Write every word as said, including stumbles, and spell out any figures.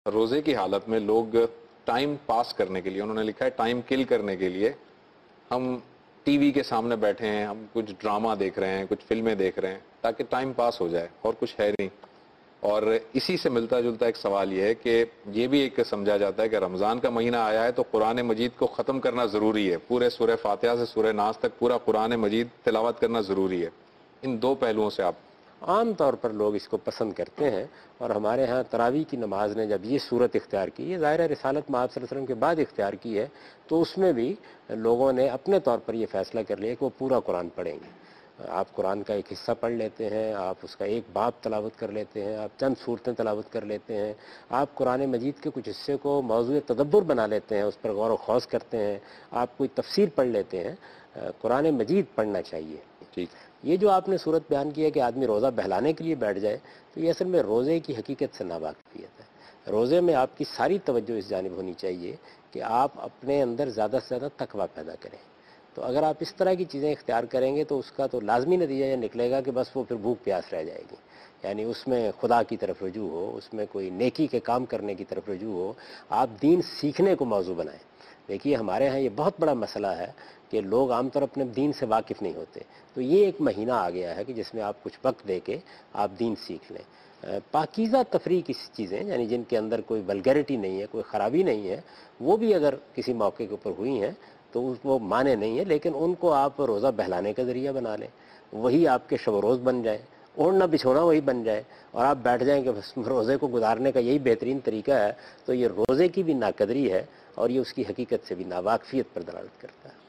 روزے کی حالت میں لوگ ٹائم پاس کرنے کے لیے، انہوں نے لکھا ہے ٹائم کل کرنے کے لیے ہم ٹی وی کے سامنے بیٹھے ہیں، ہم کچھ ڈرامہ دیکھ رہے ہیں، کچھ فلمیں دیکھ رہے ہیں تاکہ ٹائم پاس ہو جائے، اور کچھ ہے نہیں۔ اور اسی سے ملتا جلتا ایک سوال یہ ہے کہ یہ بھی ایک سمجھا جاتا ہے کہ رمضان کا مہینہ آیا ہے تو قرآن مجید کو ختم کرنا ضروری ہے، پورے سورہ فاتحہ سے سورہ ناس تک پورا قرآن مجید تلاوت کرنا ضروری ہے۔ ان دو پہلوؤں سے آپ عام طور پر لوگ اس کو پسند کرتے ہیں، اور ہمارے ہاں تراویح کی نماز نے جب یہ صورت اختیار کی، یہ ظاہر رسالت مآب صلی اللہ علیہ وسلم کے بعد اختیار کی ہے، تو اس میں بھی لوگوں نے اپنے طور پر یہ فیصلہ کر لیا کہ وہ پورا قرآن پڑھیں گے۔ آپ قرآن کا ایک حصہ پڑھ لیتے ہیں، آپ اس کا ایک باب تلاوت کر لیتے ہیں، آپ چند صورتیں تلاوت کر لیتے ہیں، آپ قرآن مجید کے کچھ حصے کو موضوع تدبر بنا لیتے ہیں، اس پر غور و خوض کرتے ہیں، آپ کوئی تفسیر پڑھ لیتے ہیں۔ قرآن مجید پڑھنا چاہیے۔ ٹھیک۔ یہ جو آپ نے صورت بیان کی ہے کہ آدمی روزہ بہلانے کے لیے بیٹھ جائے، تو یہ اصل میں روزے کی حقیقت سے ناواقفیت ہے۔ روزے میں آپ کی ساری توجہ اس جانب ہونی چاہیے کہ آپ اپنے اندر زیادہ سے زیادہ تقویٰ پیدا کریں۔ تو اگر آپ اس طرح کی چیزیں اختیار کریں گے تو اس کا تو لازمی نتیجہ یہ نکلے گا کہ بس وہ پھر بھوک پیاس رہ جائے گی، یعنی اس میں خدا کی طرف رجوع ہو، اس میں کوئی نیکی کے کام کرنے کی طرف رجوع ہو، آپ دین سیکھنے کو موضوع بنائیں۔ دیکھیے ہمارے ہاں یہ بہت بڑا مسئلہ ہے کہ لوگ عام طور اپنے دین سے واقف نہیں ہوتے، تو یہ ایک مہینہ آ گیا ہے کہ جس میں آپ کچھ وقت دے کے آپ دین سیکھ لیں۔ پاکیزہ تفریح کی چیزیں، یعنی جن کے اندر کوئی ولگیرٹی نہیں ہے، کوئی خرابی نہیں ہے، وہ بھی اگر کسی موقع کے اوپر ہوئی ہیں تو وہ مانے نہیں ہے، لیکن ان کو آپ روزہ بہلانے کا ذریعہ بنا لیں، وہی آپ کے شب و روز بن جائیں، اوڑھنا بچھونا وہی بن جائے، اور آپ بیٹھ جائیں کہ بس روزے کو گزارنے کا یہی بہترین طریقہ ہے، تو یہ روزے کی بھی ناقدری ہے اور یہ اس کی حقیقت سے بھی ناواقفیت پر دلالت کرتا ہے۔